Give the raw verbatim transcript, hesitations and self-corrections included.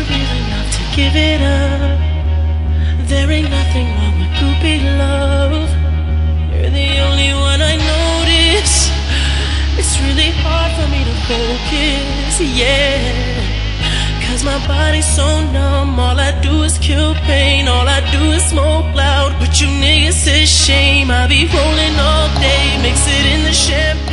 real enough to give it up. There ain't nothing wrong with groupie love. You're the only one I notice. It's really hard for me to focus, yeah. Cause my body's so numb. All I do is kill pain. All I do is smoke loud. But you niggas is shame. I be rolling all day, mix it in the champagne.